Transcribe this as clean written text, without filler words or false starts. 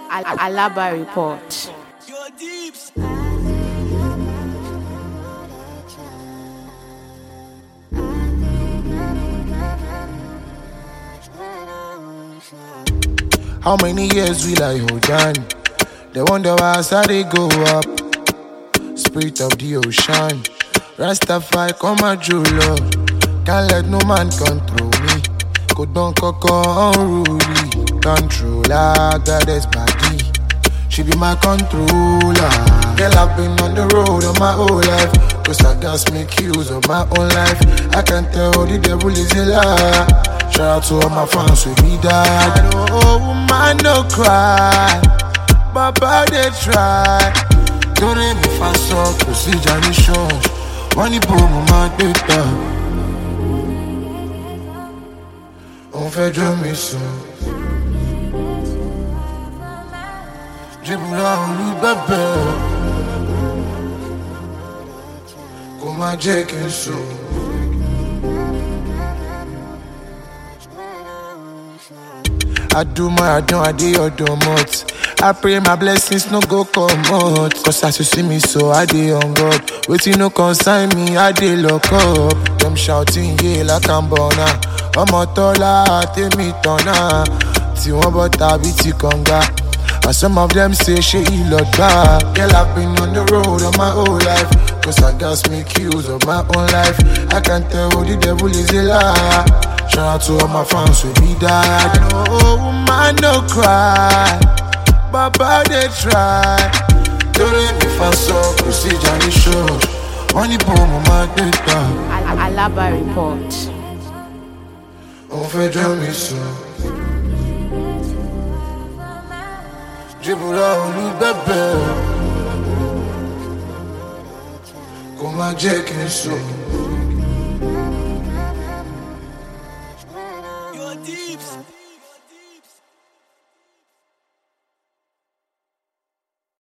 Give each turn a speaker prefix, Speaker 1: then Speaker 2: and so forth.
Speaker 1: Alaba report.
Speaker 2: Your deeps.
Speaker 3: How many years will I hold on? They wonder why I started go up. Spirit of the ocean, Rastafari come and true love. Can't let no man control me. Go down coco unruly. Controller, goddess body. She be my controller. Girl, I've been on the road all my whole life. Cause I just make use of my own life. I can tell the devil is a lie. Shout out to all my fans with me die. I know woman no cry, Baba they try. Don't let me fast up, procedure ni show. Money boom, my data. On fait de mes sons. Dribble on lui bébé. Comme un Jack and so. I do my, I don't, I do your domot. I pray my blessings no go come out. Cause as you see me so I dey on God. Waiting no consign me, I dey lock up. Them shouting yeah like I'm born. Ọmọ tọ́lá tèmi tọ̀nà. Tí wọ́n bọ́ tàbí ti kànga. And some of them say she ilọ̀gbà. Girl, I've been on the road all my whole life. Cause I just make use of my own life. I can tell the devil is a lie. Shout out to all my fans with me die. I know woman no cry, Baba they try. Don't let me fast up, procedure ni show. Money boom, my data.
Speaker 1: Alaba report.
Speaker 3: On fait de mes sons. Dribble on lui bébé. Comme un Jack and so.
Speaker 2: Your deeps.